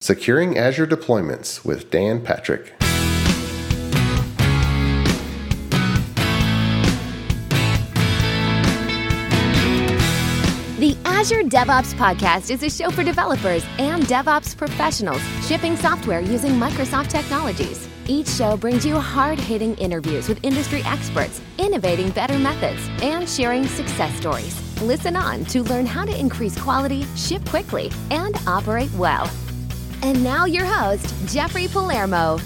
Securing Azure Deployments with Dan Patrick. The Azure DevOps Podcast is a show for developers and DevOps professionals shipping software using Microsoft technologies. Each show brings you hard-hitting interviews with industry experts, innovating better methods, and sharing success stories. Listen on to learn how to increase quality, ship quickly, and operate well. And now your host, Jeffrey Palermo.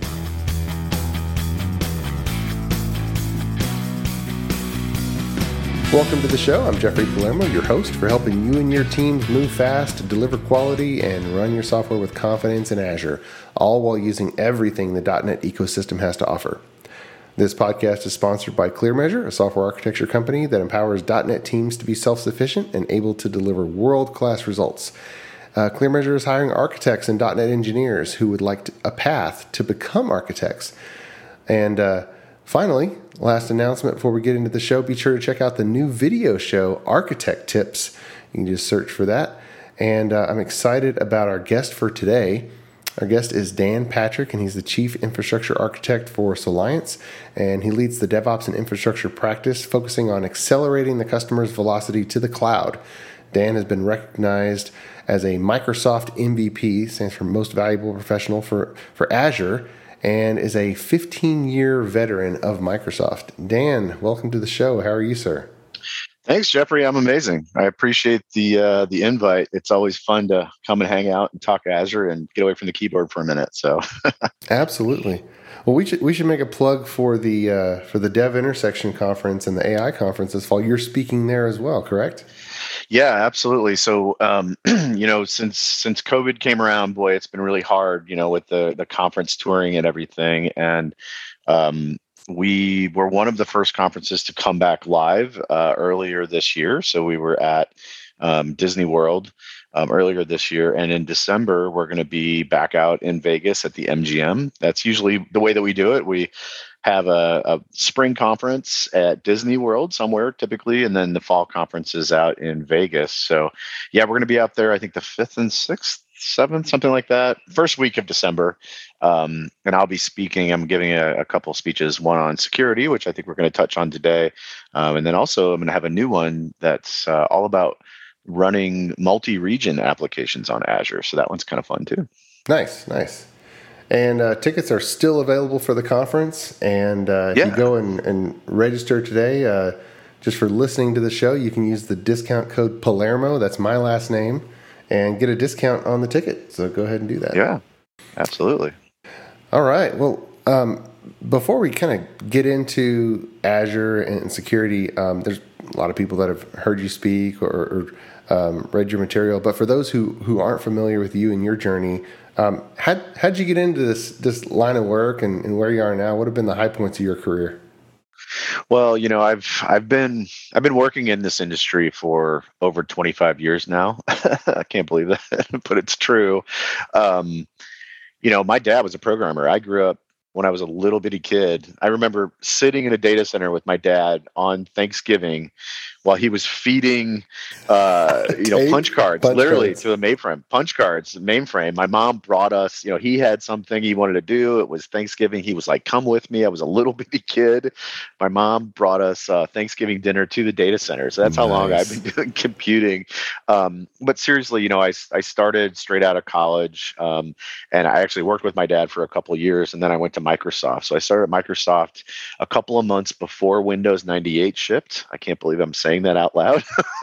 Welcome to the show. I'm Jeffrey Palermo, your host for helping you and your teams move fast, deliver quality, and run your software with confidence in Azure, all while using everything the .NET ecosystem has to offer. This podcast is sponsored by ClearMeasure, a software architecture company that empowers .NET teams to be self-sufficient and able to deliver world-class results. ClearMeasure is hiring architects and .NET engineers who would like a path to become architects. And finally, last announcement before we get into the show, be sure to check out the new video show, Architect Tips. You can just search for that. And I'm excited about our guest for today. Our guest is Dan Patrick, and he's the Chief Infrastructure Architect for Soliance, and he leads the DevOps and infrastructure practice, focusing on accelerating the customer's velocity to the cloud. Dan has been recognized as a Microsoft MVP, stands for Most Valuable Professional for Azure, and is a 15-year veteran of Microsoft. Dan, welcome to the show. How are you, sir? Thanks, Jeffrey. I'm amazing. I appreciate the invite. It's always fun to come and hang out and talk Azure and get away from the keyboard for a minute. So, absolutely. Well, we should make a plug for the Dev Intersection Conference and the AI Conference this fall. You're speaking there as well, correct? Yeah, absolutely. So, since COVID came around, boy, it's been really hard, with the conference touring and everything. And we were one of the first conferences to come back live earlier this year. So we were at Disney World earlier this year. And in December, we're going to be back out in Vegas at the MGM. That's usually the way that we do it. We have a spring conference at Disney World somewhere typically, and then the fall conference is out in Vegas. So yeah, we're going to be out there, I think the 5th and 6th, 7th, something like that, first week of December. And I'll be speaking. I'm giving a couple of speeches, one on security, which I think we're going to touch on today. And then also I'm going to have a new one that's all about running multi-region applications on Azure. So that one's kind of fun too. Nice. And tickets are still available for the conference. And if you go and register today, just for listening to the show, you can use the discount code Palermo, that's my last name, and get a discount on the ticket. So go ahead and do that. Yeah, absolutely. All right. Well, before we kind of get into Azure and security, there's a lot of people that have heard you speak or read your material. But for those who aren't familiar with you and your journey, how'd you get into this line of work and where you are now? What have been the high points of your career? Well, I've been working in this industry for over 25 years now. I can't believe that, but it's true. My dad was a programmer. I grew up when I was a little bitty kid. I remember sitting in a data center with my dad on Thanksgiving while he was feeding, punch cards, literally to the mainframe. My mom brought us, he had something he wanted to do. It was Thanksgiving. He was like, come with me. I was a little bitty kid. My mom brought us Thanksgiving dinner to the data center. So that's how long I've been doing computing. But seriously, I started straight out of college, and I actually worked with my dad for a couple of years, and then I went to Microsoft. So I started at Microsoft a couple of months before Windows 98 shipped. I can't believe I'm saying that out loud.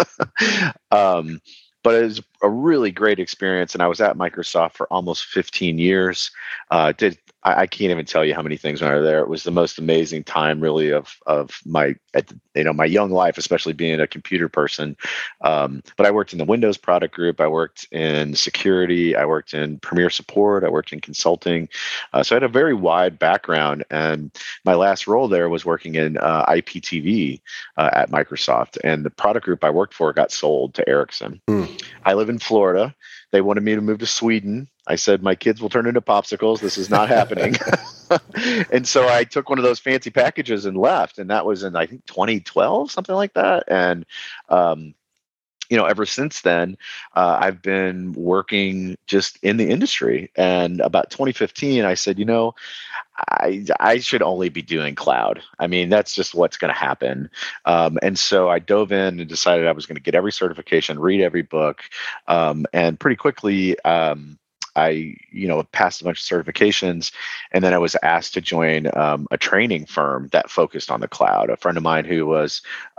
But it was a really great experience, and I was at Microsoft for almost 15 years. I can't even tell you how many things when I was there. It was the most amazing time, really, of my my young life, especially being a computer person. But I worked in the Windows product group. I worked in security. I worked in premier support. I worked in consulting. So I had a very wide background. And my last role there was working in IPTV at Microsoft. And the product group I worked for got sold to Ericsson. I live in Florida. They wanted me to move to Sweden. I said, my kids will turn into popsicles. This is not happening. And so I took one of those fancy packages and left. And that was in, I think, 2012, something like that. And ever since then, I've been working just in the industry. And about 2015, I said, I should only be doing cloud. I mean, that's just what's going to happen. And so I dove in and decided I was going to get every certification, read every book, and pretty quickly. I, passed a bunch of certifications, and then I was asked to join a training firm that focused on the cloud. A friend of mine who was,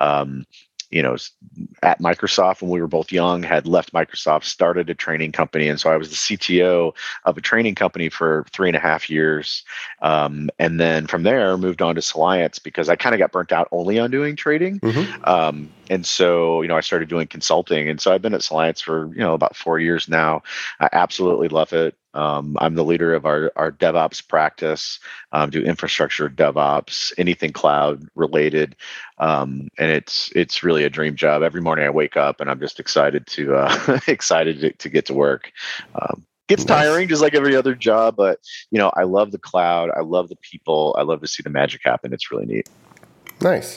at Microsoft when we were both young, had left Microsoft, started a training company. And so I was the CTO of a training company for 3.5 years. And then from there, moved on to Soliance because I kind of got burnt out only on doing trading. Mm-hmm. And so, I started doing consulting. And so I've been at Soliance for, about 4 years now. I absolutely love it. I'm the leader of our DevOps practice, do infrastructure DevOps, anything cloud related. And it's really a dream job. Every morning I wake up and I'm just excited to get to work. Gets tiring just like every other job, but I love the cloud. I love the people. I love to see the magic happen. It's really neat. Nice.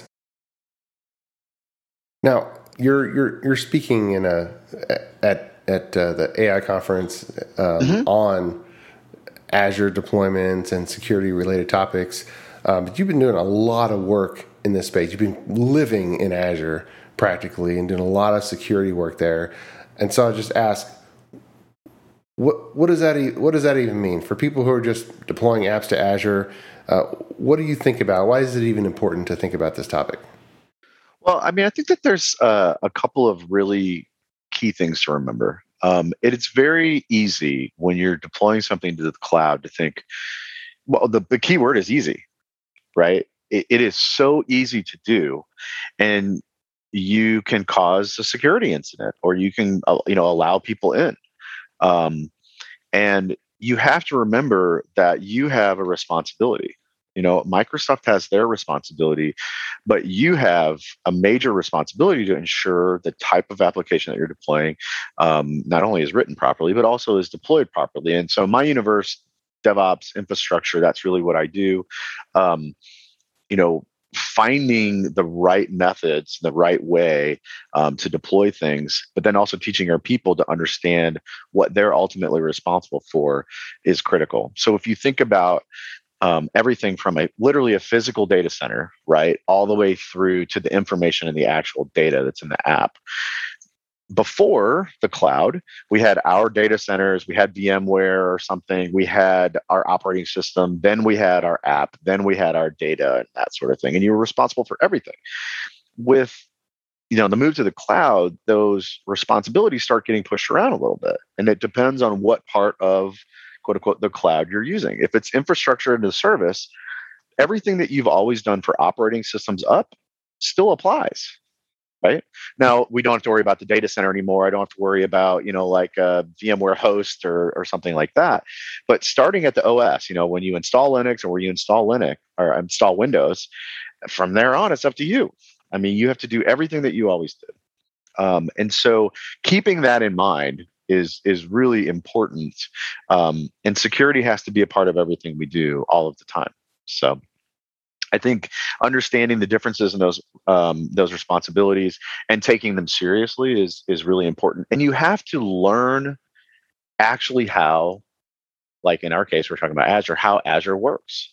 Now you're speaking at the AI conference on Azure deployments and security related topics. But you've been doing a lot of work in this space. You've been living in Azure practically and doing a lot of security work there. And so I'll just ask, what does that even mean for people who are just deploying apps to Azure? What do you think about? Why is it even important to think about this topic? Well, I mean, I think that there's a couple of really key things to remember. It's very easy when you're deploying something to the cloud to think, well, the key word is easy, right? It is so easy to do, and you can cause a security incident, or you can allow people in. And you have to remember that you have a responsibility. Microsoft has their responsibility, but you have a major responsibility to ensure the type of application that you're deploying not only is written properly, but also is deployed properly. And so my universe, DevOps, infrastructure, that's really what I do. Finding the right methods, the right way to deploy things, but then also teaching our people to understand what they're ultimately responsible for is critical. So if you think about everything from literally a physical data center, right, all the way through to the information and the actual data that's in the app. Before the cloud, we had our data centers, we had VMware or something, we had our operating system, then we had our app, then we had our data and that sort of thing. And you were responsible for everything. With the move to the cloud, those responsibilities start getting pushed around a little bit. And it depends on what part of quote unquote the cloud you're using. If it's infrastructure as a service, everything that you've always done for operating systems up still applies. Right now, we don't have to worry about the data center anymore. I don't have to worry about, like a VMware host or something like that. But starting at the OS, when you install Linux or when you install Linux or install Windows, from there on, it's up to you. I mean, you have to do everything that you always did. And so keeping that in mind is really important. And security has to be a part of everything we do all of the time. So I think understanding the differences in those responsibilities and taking them seriously is really important. And you have to learn actually how, like in our case, we're talking about Azure, how Azure works.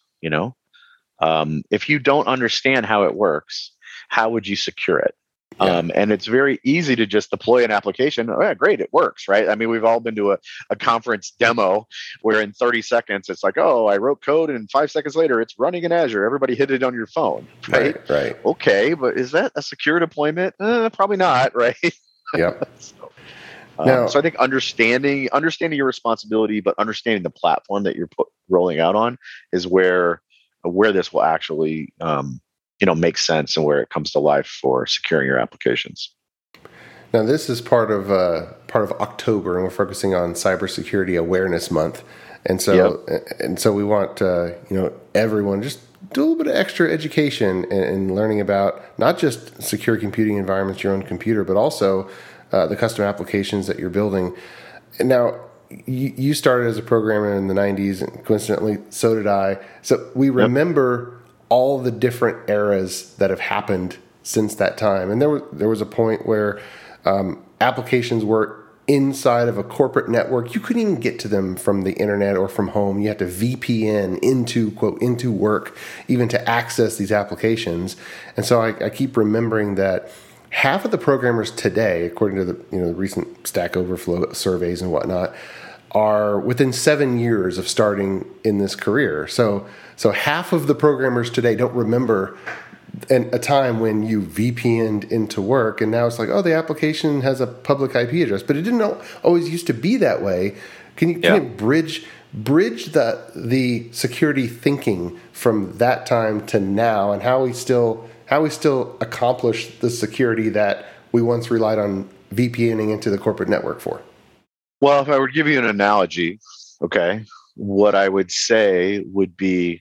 If you don't understand how it works, how would you secure it? Yeah. And it's very easy to just deploy an application. Oh, yeah, great, it works, right? I mean, we've all been to a conference demo where in 30 seconds, it's like, oh, I wrote code and 5 seconds later, it's running in Azure. Everybody hit it on your phone, right? Right. Okay, but is that a secure deployment? Probably not, right? Yep. So I think understanding your responsibility, but understanding the platform that you're rolling out on is where this will actually make sense and where it comes to life for securing your applications. Now, this is part of October, and we're focusing on Cybersecurity Awareness Month, and so we want everyone just do a little bit of extra education and learning about not just secure computing environments, your own computer, but also the custom applications that you're building. And now, you started as a programmer in the 90s, and coincidentally, so did I. So we remember all the different eras that have happened since that time. And there was a point where applications were inside of a corporate network. You couldn't even get to them from the internet or from home. You had to VPN into, quote, into work, even to access these applications. And so I keep remembering that half of the programmers today, according to the recent Stack Overflow surveys and whatnot, are within 7 years of starting in this career. So half of the programmers today don't remember a time when you VPN'd into work, and now it's like, oh, the application has a public IP address, but it didn't always used to be that way. Can you bridge the security thinking from that time to now, and how we still accomplish the security that we once relied on VPNing into the corporate network for? Well, if I were to give you an analogy, okay, what I would say would be,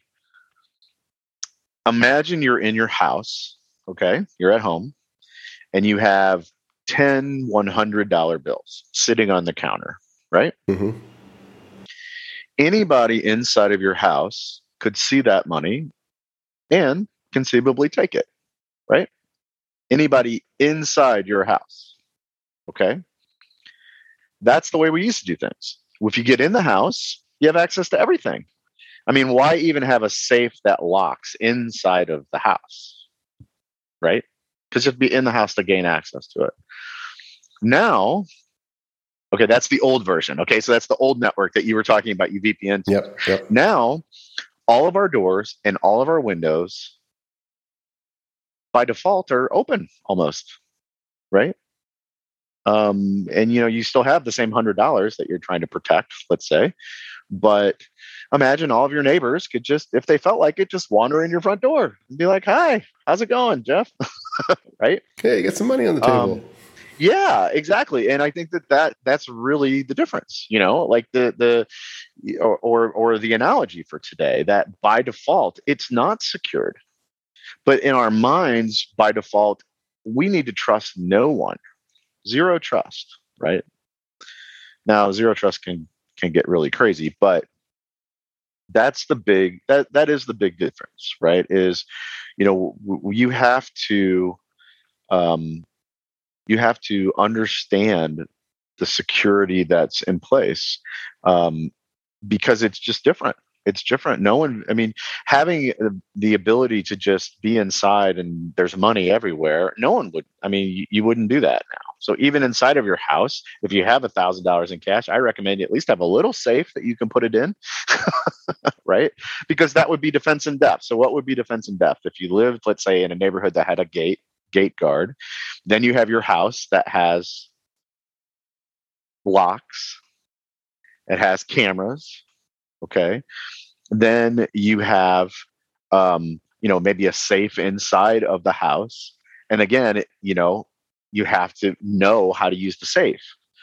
imagine you're in your house, okay, you're at home, and you have 10 $100 bills sitting on the counter, right? Mm-hmm. Anybody inside of your house could see that money and conceivably take it, right? Anybody inside your house, okay? That's the way we used to do things. If you get in the house, you have access to everything. I mean, why even have a safe that locks inside of the house, right? Because you have to be in the house to gain access to it. Now, okay, that's the old version. Okay, so that's the old network that you were talking about, you VPN to. Yep. Now, all of our doors and all of our windows, by default, are open almost, right? And you still have the same $100 that you're trying to protect, let's say, but imagine all of your neighbors could just, if they felt like it, just wander in your front door and be like, "Hi, how's it going, Jeff?" Right? Hey, get some money on the table. Yeah, exactly. And I think that's really the difference, like the analogy for today, that by default, it's not secured, but in our minds, by default, we need to trust no one. Zero trust, right? Now, zero trust can get really crazy, but that's the big that is the big difference, right? Is you have to understand the security that's in place, because it's just different. It's different. No one, I mean, having the ability to just be inside and there's money everywhere, no one would, I mean, you wouldn't do that now. So even inside of your house, if you have $1,000 in cash, I recommend you at least have a little safe that you can put it in, right? Because that would be defense in depth. So what would be defense in depth? If you lived, let's say, in a neighborhood that had a gate guard, then you have your house that has locks, it has cameras, okay? Then you have, maybe a safe inside of the house. And again, you have to know how to use the safe.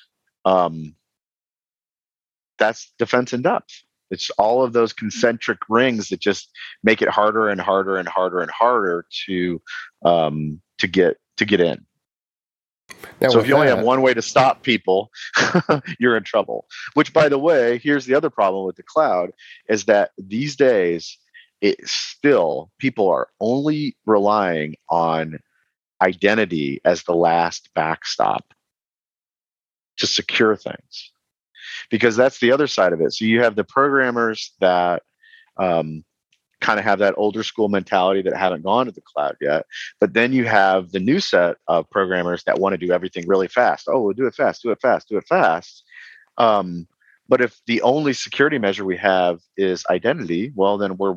That's defense in depth. It's all of those concentric rings that just make it harder and harder and harder and harder to get in. Now, so if you only have one way to stop people, you're in trouble. Which, by the way, here's the other problem with the cloud, is that these days, people are only relying on identity as the last backstop to secure things. Because that's the other side of it. So you have the programmers that kind of have that older school mentality that haven't gone to the cloud yet. But then you have the new set of programmers that want to do everything really fast. Oh, we'll do it fast, do it fast, do it fast. But if the only security measure we have is identity, well, then we're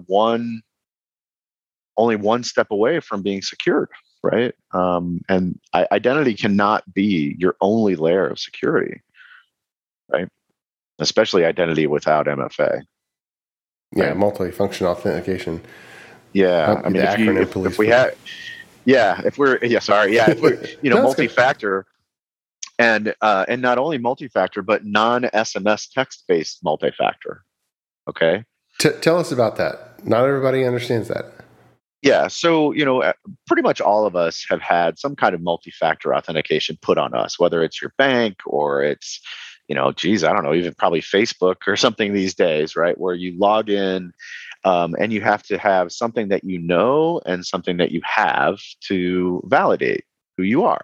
only one step away from being secured, right? And identity cannot be your only layer of security, right? Especially identity without MFA. Yeah, right? Multi-function authentication. Yeah, I mean, if we had, if we're multi-factor, and not only multi-factor, but non-SMS text-based multi-factor. Okay. Tell us about that. Not everybody understands that. Yeah, so pretty much all of us have had some kind of multi-factor authentication put on us, whether it's your bank or it's I don't know, even probably Facebook or something these days, right? Where you log in and you have to have something that and something that you have to validate who you are,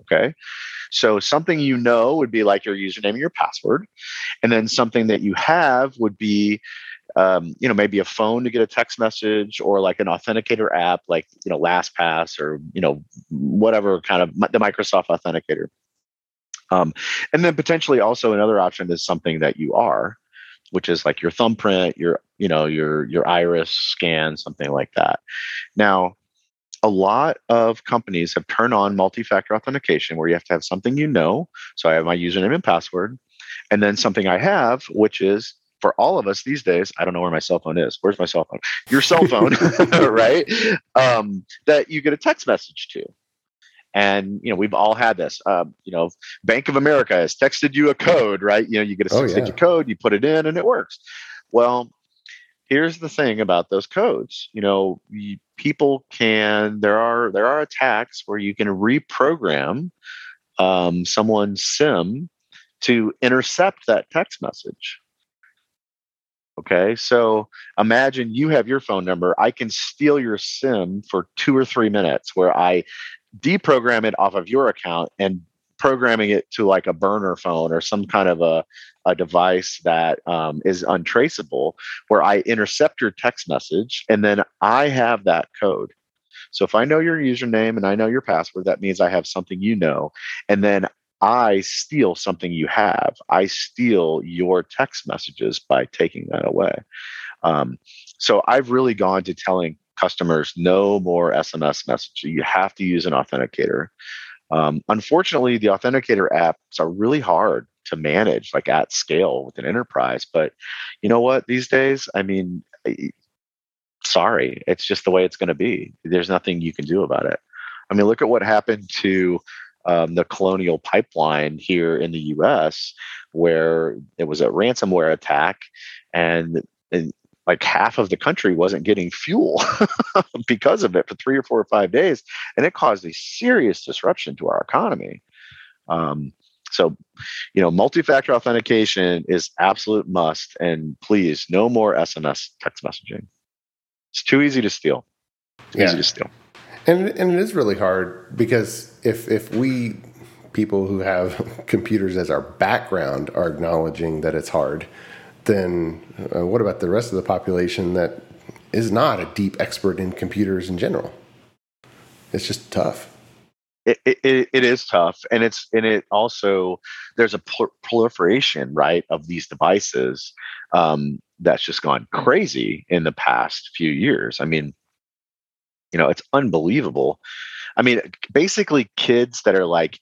Okay. So something you know would be like your username and your password. And then something that you have would be, maybe a phone to get a text message, or like an authenticator app, like, LastPass, or, whatever kind of the Microsoft Authenticator. And then potentially also another option is something that you are, which is like your thumbprint, your iris scan, something like that. Now, a lot of companies have turned on multi-factor authentication, where you have to have something So I have my username and password, and then something I have, which is for all of us these days. I don't know where my cell phone is. Where's my cell phone? Your cell phone, right? That you get a text message to. And we've all had this. Bank of America has texted you a code, right? You get a 6-digit code, you put it in, and it works. Well, here's the thing about those codes. People can. There are attacks where you can reprogram someone's SIM to intercept that text message. Okay, so imagine you have your phone number. I can steal your SIM for 2 or 3 minutes, where I deprogram it off of your account and programming it to like a burner phone or some kind of a device that is untraceable, where I intercept your text message, and then I have that code. So if I know your username and I know your password, that means I have something and then I steal something you have. I steal your text messages by taking that away. So I've really gone to telling customers no more SMS messaging. You have to use an authenticator. Unfortunately, the authenticator apps are really hard to manage, like at scale with an enterprise. But you know what? These days, sorry, it's just the way it's going to be. There's nothing you can do about it. Look at what happened to the Colonial Pipeline here in the U.S., where it was a ransomware attack, and like half of the country wasn't getting fuel because of it for 3 or 4 or 5 days, and it caused a serious disruption to our economy. So, multi-factor authentication is absolute must, and please, no more SMS text messaging. It's too easy to steal. Easy to steal. And it is really hard, because if we people who have computers as our background are acknowledging that it's hard, then what about the rest of the population that is not a deep expert in computers in general? It's just tough. It is tough, and it also, there's a proliferation, right, of these devices that's just gone crazy in the past few years. It's unbelievable. Basically, kids that are like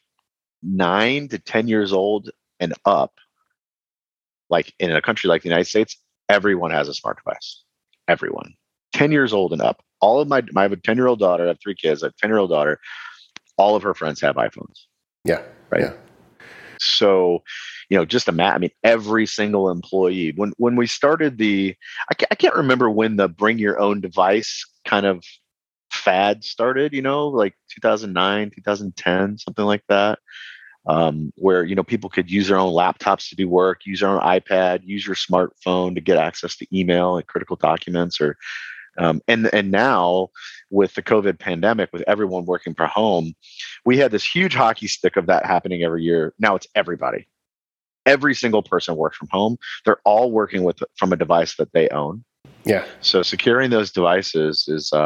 9 to 10 years old and up, like in a country like the United States, everyone has a smart device. Everyone, 10 years old and up. All of I have a 10-year-old daughter. I have 3 kids. I have a 10-year-old daughter. All of her friends have iPhones. Yeah. Right. Yeah. So, just every single employee, when we started I can't remember when the bring your own device kind of fad started, like 2009, 2010, something like that, where, people could use their own laptops to do work, use their own iPad, use your smartphone to get access to email and critical documents, or and now with the COVID pandemic, with everyone working from home, we had this huge hockey stick of that happening every year. Now it's everybody. Every single person works from home. They're all working from a device that they own. Yeah. So securing those devices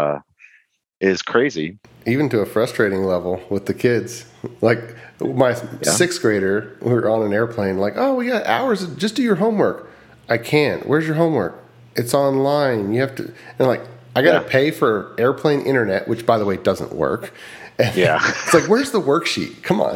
is crazy. Even to a frustrating level with the kids. Like my 6th grader, we were on an airplane, like, oh, we got hours, just do your homework. I can't. Where's your homework? It's online. You have to, and like, I got to pay for airplane internet, which by the way, doesn't work. And it's like, where's the worksheet? Come on.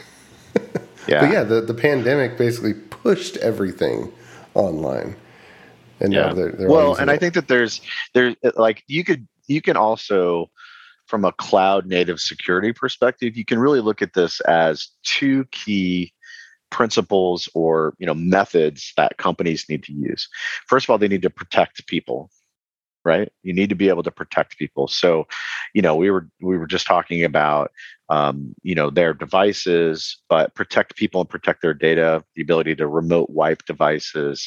But the pandemic basically pushed everything online. And now they're and I think that there's like, you can also, from a cloud native security perspective, you can really look at this as 2 key principles or methods that companies need to use. First of all, they need to protect people, right? You need to be able to protect people. So, we were just talking about their devices, but protect people and protect their data, the ability to remote wipe devices,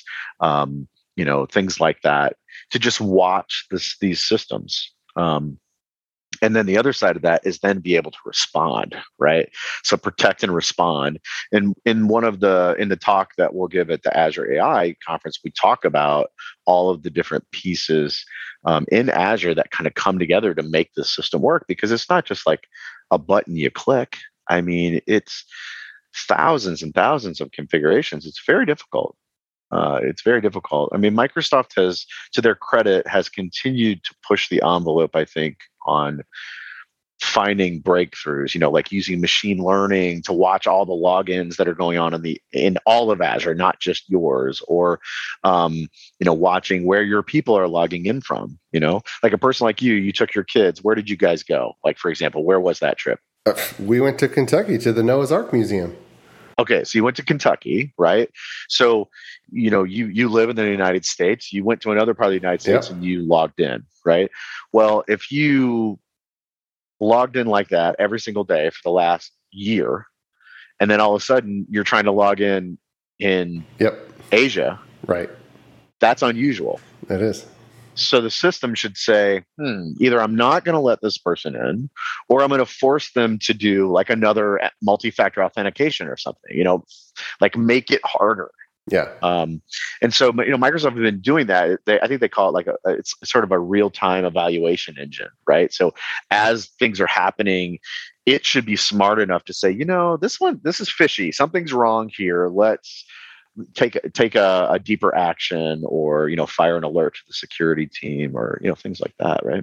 things like that, to just watch these systems. And then the other side of that is then be able to respond, right? So protect and respond. And in the talk that we'll give at the Azure AI conference, we talk about all of the different pieces in Azure that kind of come together to make this system work, because it's not just like a button you click. I mean, it's thousands and thousands of configurations. It's very difficult. It's very difficult. I mean, Microsoft has, to their credit, has continued to push the envelope, I think, on finding breakthroughs, like using machine learning to watch all the logins that are going on in all of Azure, not just yours, or watching where your people are logging in from. Like a person like you took your kids. Where did you guys go? Like, for example, where was that trip? We went to Kentucky to the Noah's Ark Museum. Okay, so you went to Kentucky, right? So, you live in the United States. You went to another part of the United States and you logged in, right? Well, if you logged in like that every single day for the last year, and then all of a sudden you're trying to log in Asia, right? That's unusual. It is. So the system should say, either I'm not going to let this person in, or I'm going to force them to do like another multi-factor authentication or something, like make it harder. Yeah. And so, Microsoft has been doing that. I think they call it like it's sort of a real-time evaluation engine, right? So as things are happening, it should be smart enough to say, this is fishy. Something's wrong here. Let's take a deeper action, or fire an alert to the security team, or things like that, right?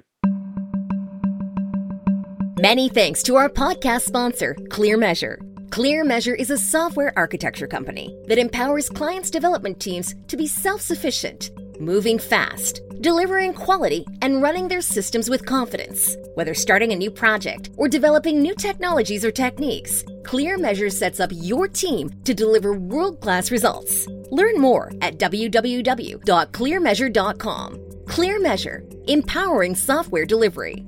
Many thanks to our podcast sponsor, ClearMeasure. ClearMeasure is a software architecture company that empowers clients' development teams to be self-sufficient, moving fast, delivering quality, and running their systems with confidence. Whether starting a new project or developing new technologies or techniques, ClearMeasure sets up your team to deliver world-class results. Learn more at www.clearmeasure.com. ClearMeasure, empowering software delivery.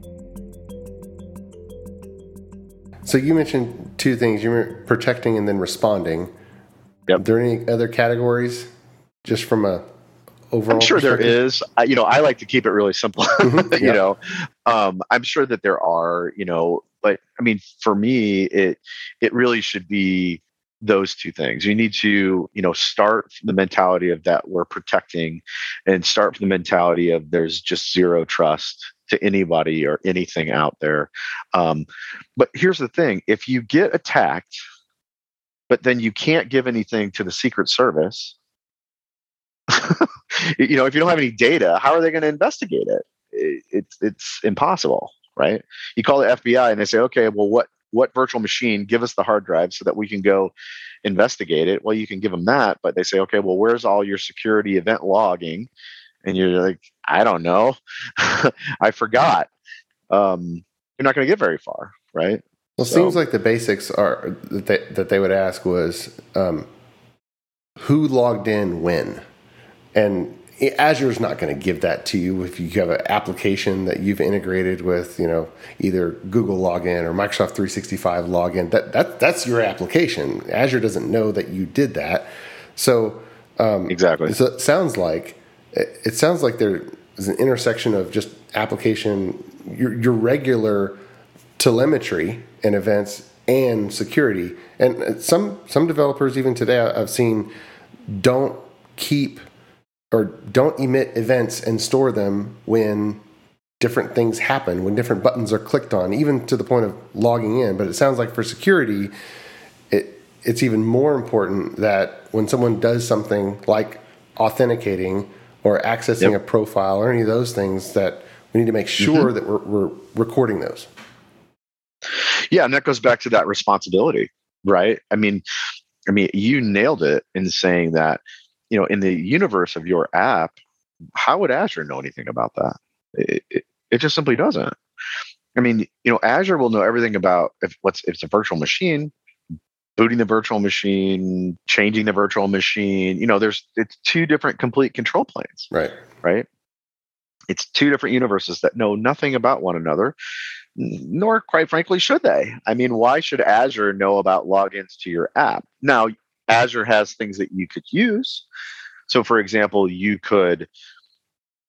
So you mentioned two things. You were protecting and then responding. Yep. Are there any other categories, just from a overall I'm sure there is. I like to keep it really simple. I'm sure that there are, but I mean, for me, it really should be those two things. You need to, start from the mentality of that we're protecting, and start from the mentality of there's just zero trust to anybody or anything out there. But here's the thing: if you get attacked, but then you can't give anything to the Secret Service, if you don't have any data, how are they going to investigate it? It's impossible, right? You call the FBI and they say, okay, well, what virtual machine? Give us the hard drive so that we can go investigate it. Well, you can give them that, but they say, okay, well, where's all your security event logging? And you're like, I don't know. I forgot. You're not going to get very far, right? Well, it seems like the basics are that they would ask was who logged in when, and Azure's not going to give that to you if you have an application that you've integrated with, either Google login or Microsoft 365 login. That's your application. Azure doesn't know that you did that. So exactly. So it sounds like there is an intersection of just application, your regular telemetry and events, and security. And some developers even today I've seen don't keep or don't emit events and store them when different things happen, when different buttons are clicked on, even to the point of logging in. But it sounds like for security, it's even more important that when someone does something like authenticating or accessing a profile or any of those things, that we need to make sure that we're recording those. Yeah, and that goes back to that responsibility, right? I mean, you nailed it in saying that, in the universe of your app, how would Azure know anything about that? It just simply doesn't. I mean, Azure will know everything about if it's a virtual machine, booting the virtual machine, changing the virtual machine. It's two different complete control planes. Right. It's two different universes that know nothing about one another, nor, quite frankly, should they. I mean, why should Azure know about logins to your app? Now, Azure has things that you could use. So, for example, you could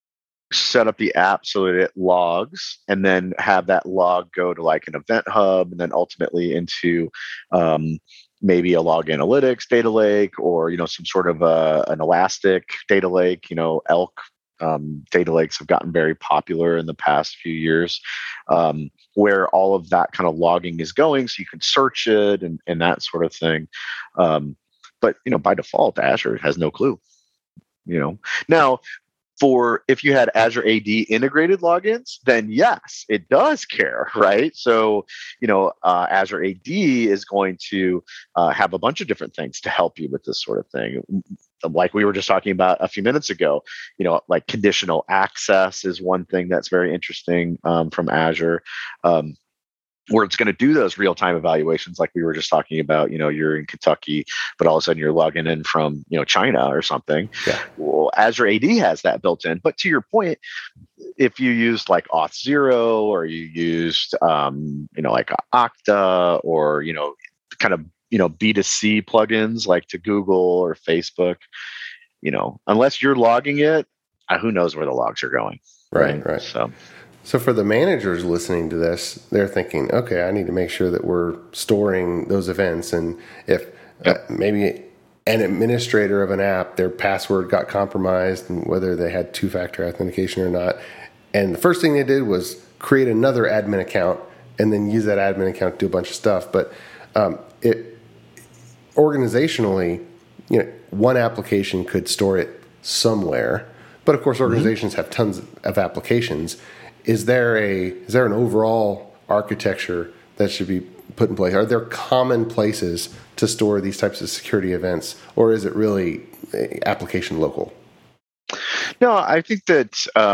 set up the app so that it logs, and then have that log go to like an event hub, and then ultimately into maybe a log analytics data lake, or some sort of an Elastic data lake. Elk data lakes have gotten very popular in the past few years, where all of that kind of logging is going, so you can search it and that sort of thing. But by default, Azure has no clue. Now, for if you had Azure AD integrated logins, then yes, it does care, right? So, Azure AD is going to have a bunch of different things to help you with this sort of thing. Like we were just talking about a few minutes ago, like conditional access is one thing that's very interesting from Azure. Where it's going to do those real-time evaluations, like we were just talking about. You're in Kentucky, but all of a sudden you're logging in from China or something. Yeah. Well, Azure AD has that built in. But to your point, if you used like Auth0, or you used like Okta, or kind of B2C plugins like to Google or Facebook, unless you're logging it, who knows where the logs are going? Right. So for the managers listening to this, they're thinking, okay, I need to make sure that we're storing those events. And if maybe an administrator of an app, their password got compromised, and whether they had two-factor authentication or not, and the first thing they did was create another admin account and then use that admin account to do a bunch of stuff. But it organizationally, one application could store it somewhere. But of course, organizations have tons of applications. Is there an overall architecture that should be put in place? Are there common places to store these types of security events, or is it really application local? No, I think that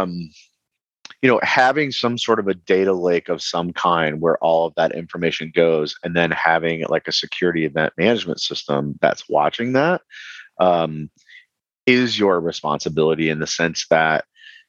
having some sort of a data lake of some kind where all of that information goes, and then having like a security event management system that's watching that is your responsibility, in the sense that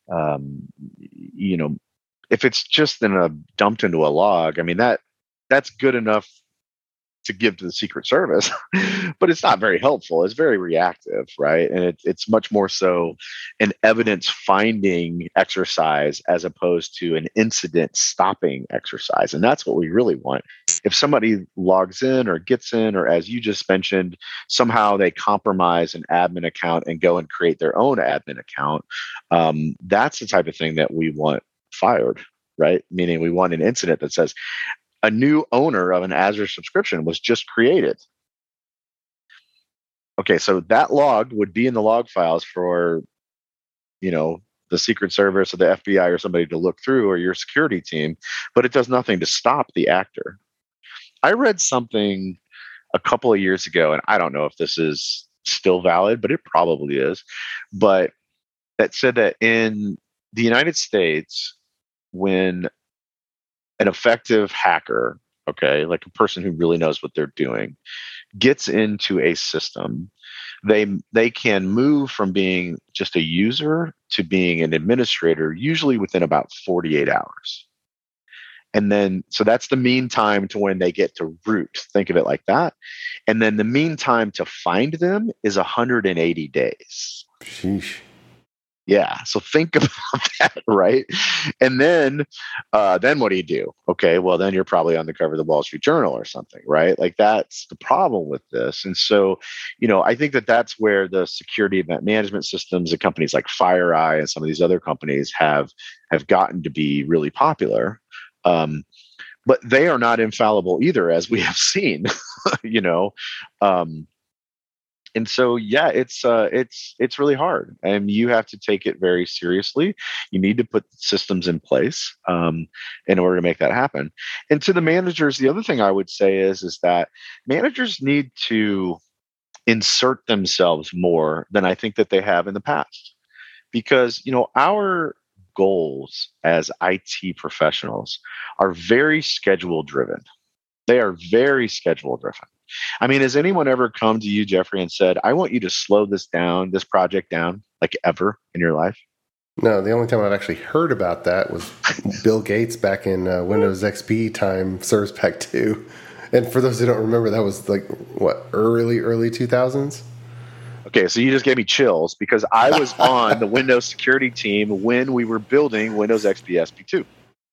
if it's just dumped into a log, I mean, that's good enough to give to the Secret Service, but it's not very helpful. It's very reactive, right? And it's much more so an evidence finding exercise as opposed to an incident stopping exercise. And that's what we really want. If somebody logs in or gets in, or as you just mentioned, somehow they compromise an admin account and go and create their own admin account, that's the type of thing that we want fired, right? Meaning we want an incident that says, a new owner of an Azure subscription was just created. Okay, so that log would be in the log files for, the Secret Service or the FBI or somebody to look through, or your security team, but it does nothing to stop the actor. I read something a couple of years ago, and I don't know if this is still valid, but it probably is, but that said that in the United States, when an effective hacker, okay, like a person who really knows what they're doing, gets into a system, they can move from being just a user to being an administrator, usually within about 48 hours. And then, so that's the mean time to when they get to root. Think of it like that. And then the mean time to find them is 180 days. Sheesh. Yeah. So think about that, right? And then what do you do? Okay, well, then you're probably on the cover of the Wall Street Journal or something, right? Like, that's the problem with this. And so, I think that that's where the security event management systems at companies like FireEye and some of these other companies have gotten to be really popular. But they are not infallible either, as we have seen, And so, yeah, it's really hard, and you have to take it very seriously. You need to put systems in place in order to make that happen. And to the managers, the other thing I would say is that managers need to insert themselves more than I think that they have in the past, because our goals as IT professionals are very schedule driven. They are very schedule driven. I mean, has anyone ever come to you, Jeffrey, and said, I want you to slow this project down, like, ever in your life? No, the only time I've actually heard about that was Bill Gates back in Windows XP time, Service Pack 2. And for those who don't remember, that was like, what, early 2000s? Okay, so you just gave me chills because I was on the Windows security team when we were building Windows XP SP2.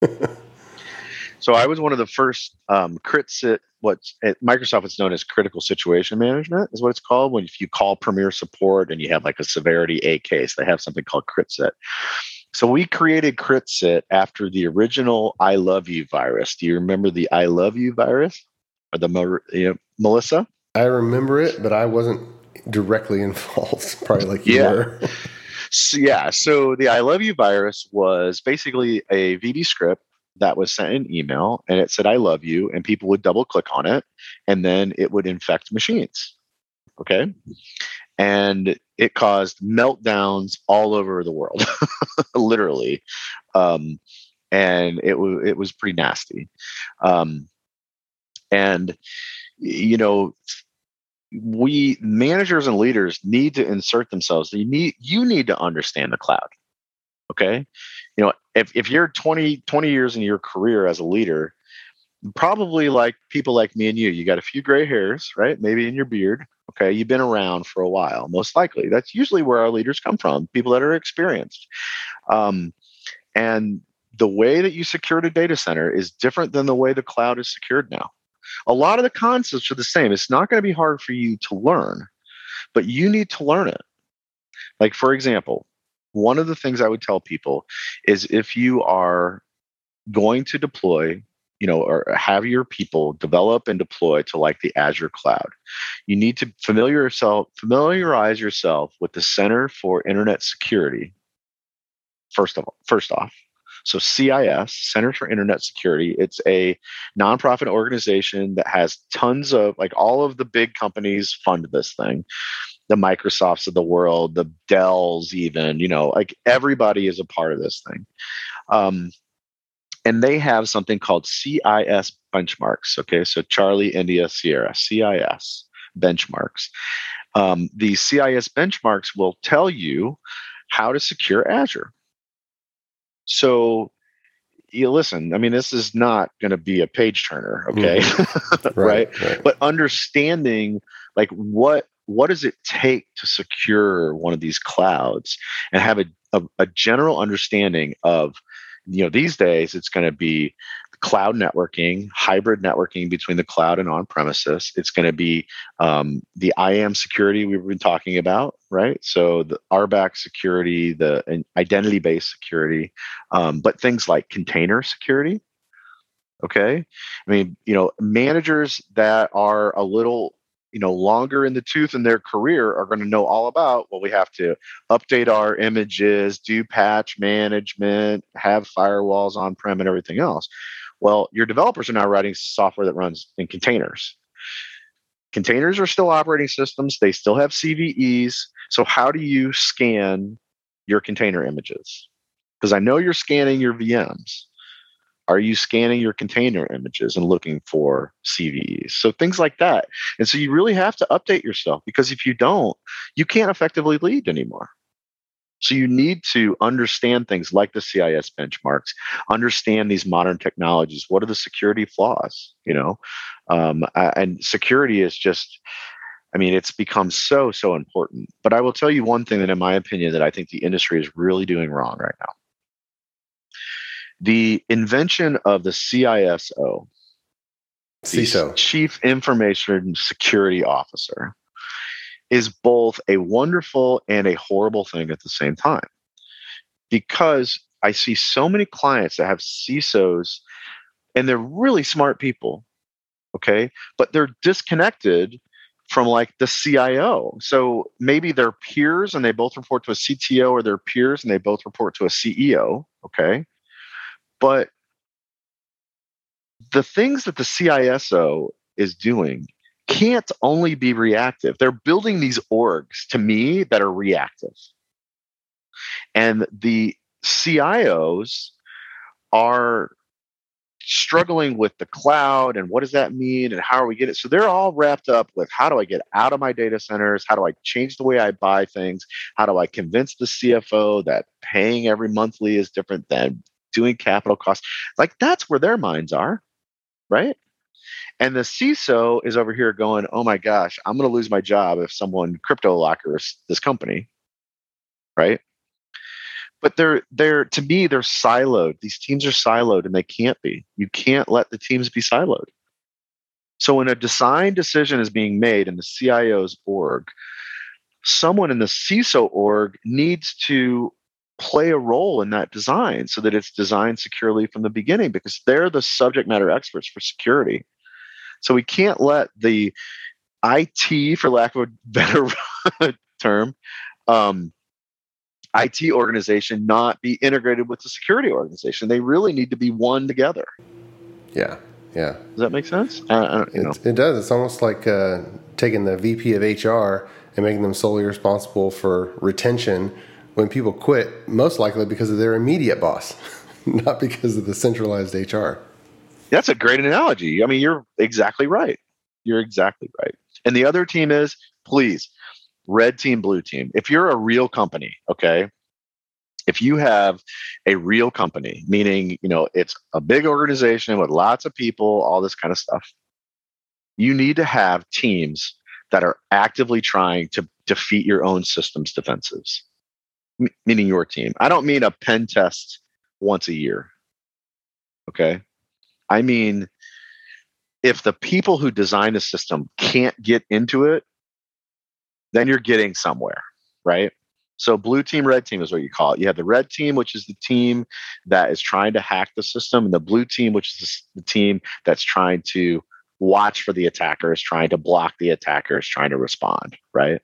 So I was one of the first CritSit. What's at Microsoft, it's known as critical situation management, is what it's called. When if you call Premier Support and you have like a severity A case, they have something called CritSit. So we created CritSit after the original I Love You virus. Do you remember the I Love You virus, or Melissa? I remember it, but I wasn't directly involved, probably like you were. So the I Love You virus was basically a VB script that was sent an email, and it said I love you, and people would double click on it, and then it would infect machines. Okay. And it caused meltdowns all over the world, literally. And it was pretty nasty. And we managers and leaders need to insert themselves. You need to understand the cloud. Okay. If you're 20 years in your career as a leader, probably like people like me and you got a few gray hairs, right? Maybe in your beard. Okay. You've been around for a while, most likely. That's usually where our leaders come from, people that are experienced. And the way that you secured a data center is different than the way the cloud is secured now. A lot of the concepts are the same. It's not going to be hard for you to learn, but you need to learn it. Like, for example, one of the things I would tell people is if you are going to deploy, or have your people develop and deploy to like the Azure cloud, you need to familiarize yourself with the Center for Internet Security. First off. So CIS, Center for Internet Security, it's a nonprofit organization that has tons of, like, all of the big companies fund this thing. The Microsofts of the world, the Dells even, like everybody is a part of this thing. And they have something called CIS benchmarks. Okay, so Charlie, India, Sierra, CIS benchmarks. The CIS benchmarks will tell you how to secure Azure. So you listen, I mean, this is not going to be a page turner, okay? Mm-hmm. right? But understanding, like, what does it take to secure one of these clouds, and have a general understanding of, these days it's going to be cloud networking, hybrid networking between the cloud and on-premises. It's going to be the IAM security we've been talking about, right? So the RBAC security, the identity-based security, but things like container security. Okay. I mean, managers that are a little, longer in the tooth in their career are going to know all about, well, we have to update our images, do patch management, have firewalls on-prem and everything else. Well, your developers are now writing software that runs in containers. Containers are still operating systems. They still have CVEs. So how do you scan your container images? Because I know you're scanning your VMs. Are you scanning your container images and looking for CVEs? So things like that. And so you really have to update yourself, because if you don't, you can't effectively lead anymore. So you need to understand things like the CIS benchmarks, understand these modern technologies. What are the security flaws? And security is just, I mean, it's become so important. But I will tell you one thing that, in my opinion, that I think the industry is really doing wrong right now. The invention of the CISO, CISO, Chief Information Security Officer, is both a wonderful and a horrible thing at the same time. Because I see so many clients that have CISOs, and they're really smart people, okay? But they're disconnected from, like, the CIO. So maybe they're peers and they both report to a CTO, or they're peers and they both report to a CEO, okay? But the things that the CISO is doing can't only be reactive. They're building these orgs, to me, that are reactive. And the CIOs are struggling with the cloud and what does that mean and how are we getting it. So they're all wrapped up with, how do I get out of my data centers? How do I change the way I buy things? How do I convince the CFO that paying every monthly is different than doing capital costs? Like, that's where their minds are, right? And the CISO is over here going, oh my gosh, I'm going to lose my job if someone crypto lockers this company, right? But to me, they're siloed. These teams are siloed, and they can't be. You can't let the teams be siloed. So when a design decision is being made in the CIO's org, someone in the CISO org needs to play a role in that design so that it's designed securely from the beginning, because they're the subject matter experts for security. So we can't let the IT, for lack of a better term, IT organization not be integrated with the security organization. They really need to be one together. Yeah. Does that make sense? It does. It's almost like taking the VP of HR and making them solely responsible for retention when people quit, most likely because of their immediate boss, not because of the centralized HR. That's a great analogy. I mean, you're exactly right. And the other team is, please, red team, blue team. If you're a real company, okay, if you have a real company, meaning, it's a big organization with lots of people, all this kind of stuff, you need to have teams that are actively trying to defeat your own system's defenses, meaning your team. I don't mean a pen test once a year, okay? I mean, if the people who design the system can't get into it, then you're getting somewhere, right? So blue team, red team is what you call it. You have the red team, which is the team that is trying to hack the system, and the blue team, which is the team that's trying to watch for the attackers, trying to block the attackers, trying to respond, right?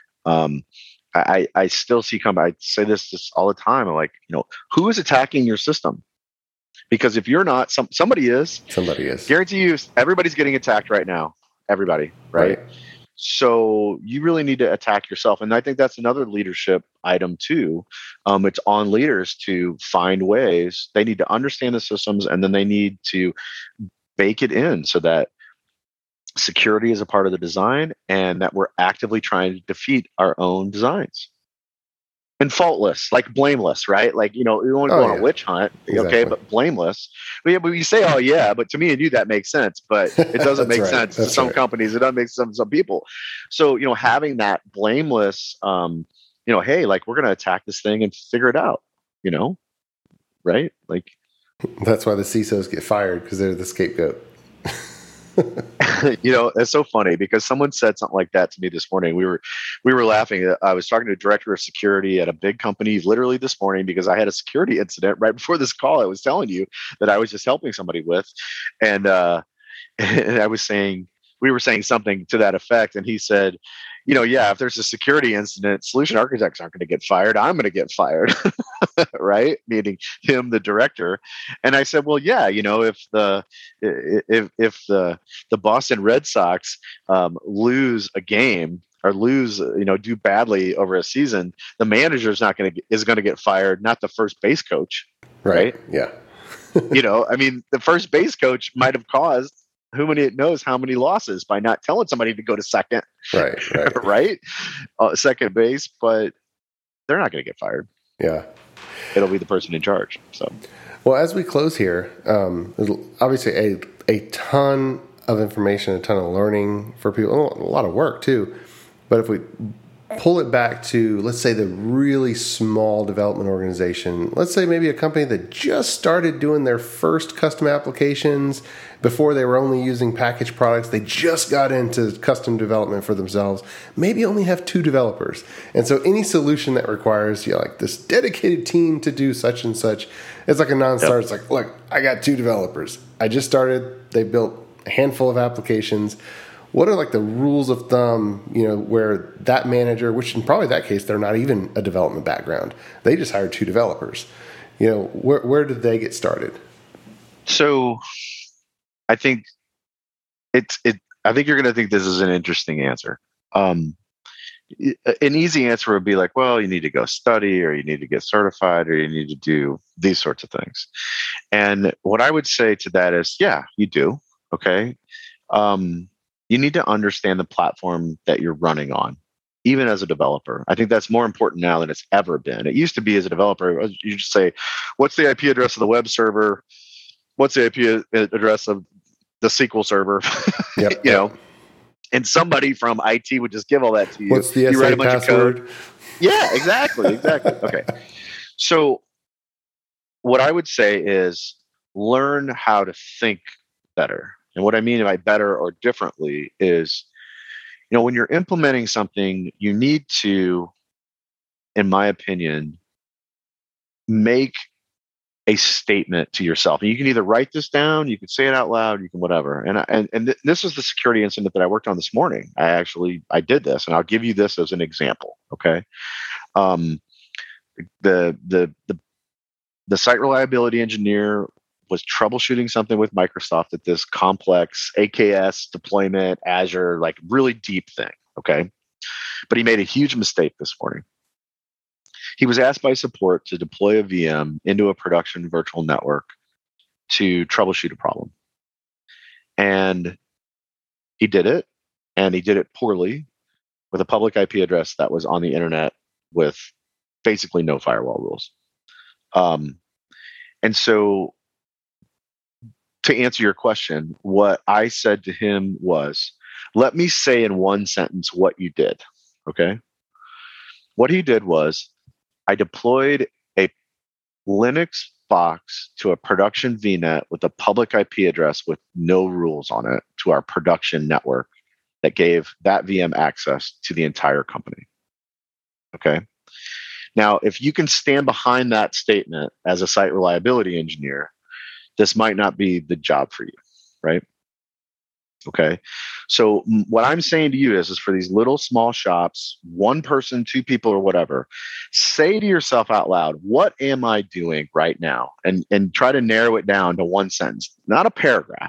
I still see I say this all the time. I'm like, who is attacking your system? Because if you're not, somebody is. Somebody is. Guarantee you, everybody's getting attacked right now. Everybody, right? So you really need to attack yourself. And I think that's another leadership item too. It's on leaders to find ways. They need to understand the systems, and then they need to bake it in so that security is a part of the design, and that we're actively trying to defeat our own designs. And faultless, like blameless, right? Like, you don't want to go on a witch hunt, okay, but blameless. But you say, oh yeah, but to me and you, that makes sense, but it doesn't make sense to some companies. It doesn't make sense to some people. So, having that blameless, hey, like, we're going to attack this thing and figure it out, right? Like, that's why the CISOs get fired, because they're the scapegoat. It's so funny because someone said something like that to me this morning. We were laughing. I was talking to a director of security at a big company literally this morning because I had a security incident right before this call. I was telling you that I was just helping somebody with, and I was saying, we were saying something to that effect, and he said, if there's a security incident, solution architects aren't going to get fired. I'm going to get fired, right? Meaning him, the director. And I said, well, yeah, if the Boston Red Sox lose a game or do badly over a season, the manager is going to get fired, not the first base coach, right? Yeah. The first base coach might have caused who knows how many losses by not telling somebody to go to second, right? Second base, but they're not going to get fired. Yeah. It'll be the person in charge. So, well, as we close here, there's obviously a ton of information, a ton of learning for people, a lot of work too. But if we pull it back to, let's say, the really small development organization, let's say maybe a company that just started doing their first custom applications before they were only using packaged products. They just got into custom development for themselves, maybe only have 2 developers. And so any solution that requires like this dedicated team to do such and such, it's like a non-starter. It's like, look, I got 2 developers. I just started. They built a handful of applications. What are like the rules of thumb, where that manager, which in probably that case, they're not even a development background. They just hired 2 developers. Where did they get started? So I think I think you're going to think this is an interesting answer. An easy answer would be like, well, you need to go study, or you need to get certified, or you need to do these sorts of things. And what I would say to that is, yeah, you do. Okay. You need to understand the platform that you're running on, even as a developer. I think that's more important now than it's ever been. It used to be, as a developer, you just say, what's the IP address of the web server? What's the IP address of the SQL Server, Yep. you know, and somebody from IT would just give all that to you. What's the you write a SA bunch password? of code. Yeah, exactly. Okay. So what I would say is learn how to think better. And what I mean by better or differently is, when you're implementing something, you need to, in my opinion, make a statement to yourself. And you can either write this down, you can say it out loud, you can whatever. And this is the security incident that I worked on this morning. I did this, and I'll give you this as an example. Okay. The site reliability engineer was troubleshooting something with Microsoft at this complex AKS deployment, Azure, like really deep thing. Okay. But he made a huge mistake this morning. He was asked by support to deploy a VM into a production virtual network to troubleshoot a problem. And he did it, and he did it poorly with a public IP address that was on the internet with basically no firewall rules. And so to answer your question, what I said to him was, let me say in one sentence what you did. Okay. What he did was, I deployed a Linux box to a production VNet with a public IP address with no rules on it to our production network that gave that VM access to the entire company. Okay. Now, if you can stand behind that statement as a site reliability engineer, this might not be the job for you, right? Okay. So what I'm saying to you is for these little small shops, one person, two people, or whatever, say to yourself out loud, what am I doing right now? And try to narrow it down to one sentence, not a paragraph.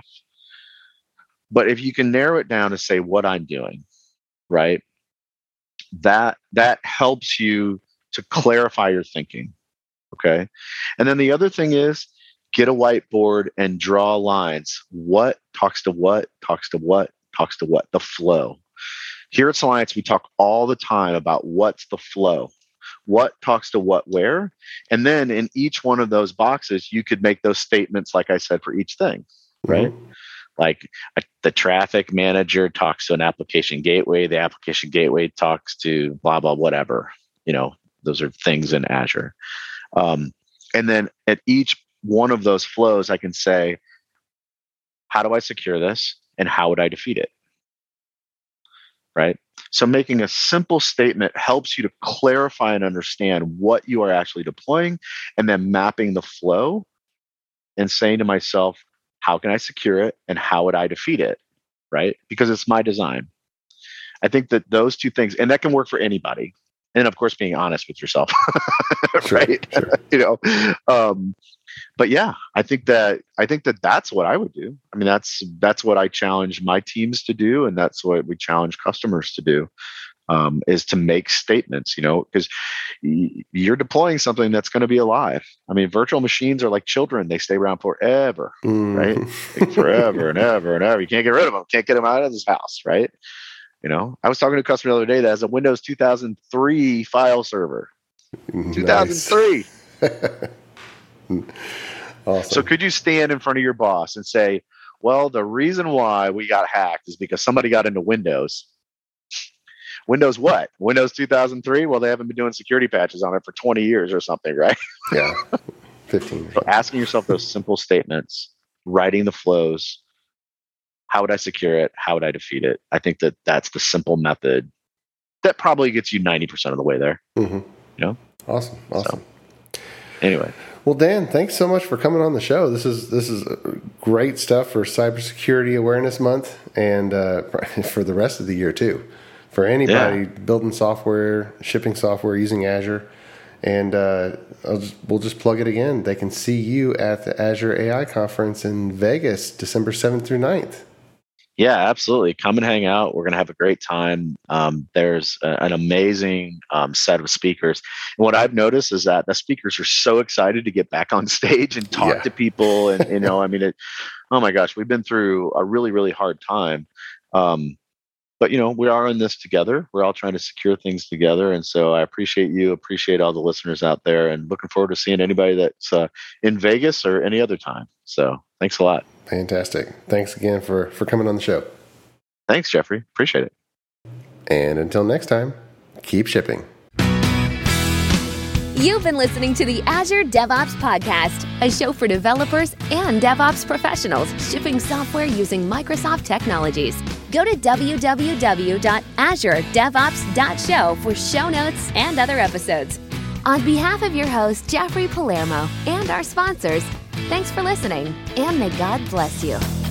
But if you can narrow it down to say what I'm doing, right? That helps you to clarify your thinking. Okay. And then the other thing is, get a whiteboard and draw lines. What talks to what, talks to what, talks to what, the flow. Here at Celiance, we talk all the time about what's the flow, what talks to what, where. And then in each one of those boxes, you could make those statements, like I said, for each thing, right? Mm-hmm. Like the traffic manager talks to an application gateway. The application gateway talks to blah, blah, whatever. Those are things in Azure. And then at each one of those flows, I can say, how do I secure this and how would I defeat it? Right? So making a simple statement helps you to clarify and understand what you are actually deploying, and then mapping the flow and saying to myself, how can I secure it and how would I defeat it? Right? Because it's my design. I think that those two things, and that can work for anybody. And of course, being honest with yourself, right? Sure. But yeah, I think that that's what I would do. I mean, that's what I challenge my teams to do, and that's what we challenge customers to do, is to make statements. Because you're deploying something that's going to be alive. I mean, virtual machines are like children; they stay around forever, right? Like forever and ever and ever. You can't get rid of them. Can't get them out of this house, right? I was talking to a customer the other day that has a Windows 2003 file server. Nice. 2003. Awesome. So could you stand in front of your boss and say, well, the reason why we got hacked is because somebody got into Windows. Windows what? Windows 2003? Well, they haven't been doing security patches on it for 20 years or something, right? Yeah, 15. So asking yourself those simple statements, writing the flows. How would I secure it? How would I defeat it? I think that that's the simple method that probably gets you 90% of the way there. Mm-hmm. Awesome. So, anyway. Well, Dan, thanks so much for coming on the show. This is great stuff for Cybersecurity Awareness Month, and for the rest of the year too. For anybody building software, shipping software using Azure, and we'll just plug it again. They can see you at the Azure AI Conference in Vegas, December 7th through 9th. Yeah, absolutely. Come and hang out. We're going to have a great time. There's an amazing set of speakers. And what I've noticed is that the speakers are so excited to get back on stage and talk to people. And, I mean, oh my gosh, we've been through a really, really hard time. But but we are in this together. We're all trying to secure things together. And so I appreciate you, appreciate all the listeners out there, and looking forward to seeing anybody that's in Vegas or any other time. So thanks a lot. Fantastic. Thanks again for coming on the show. Thanks, Jeffrey. Appreciate it. And until next time, keep shipping. You've been listening to the Azure DevOps Podcast, a show for developers and DevOps professionals shipping software using Microsoft technologies. Go to www.azuredevops.show for show notes and other episodes. On behalf of your host, Jeffrey Palermo, and our sponsors, thanks for listening, and may God bless you.